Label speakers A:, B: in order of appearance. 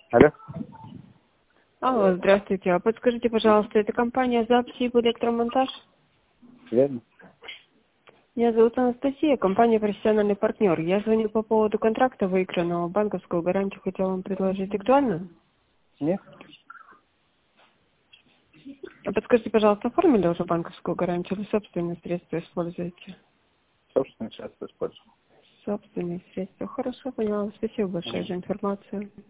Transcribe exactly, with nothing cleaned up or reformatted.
A: Алло.
B: Алло, здравствуйте. А подскажите, пожалуйста, это компания «Запсиб Электромонтаж»?
A: Верно?
B: Меня зовут Анастасия, компания «Профессиональный партнер». Я звоню по поводу контракта выигранного. Банковскую гарантию хотела вам предложить. Актуально?
A: Нет?
B: А подскажите, пожалуйста, оформили уже банковскую гарантию или собственные средства используете?
A: Собственно, сейчас использую.
B: Собственные средства. Хорошо, поняла. Спасибо большое
A: Мгм.
B: за информацию.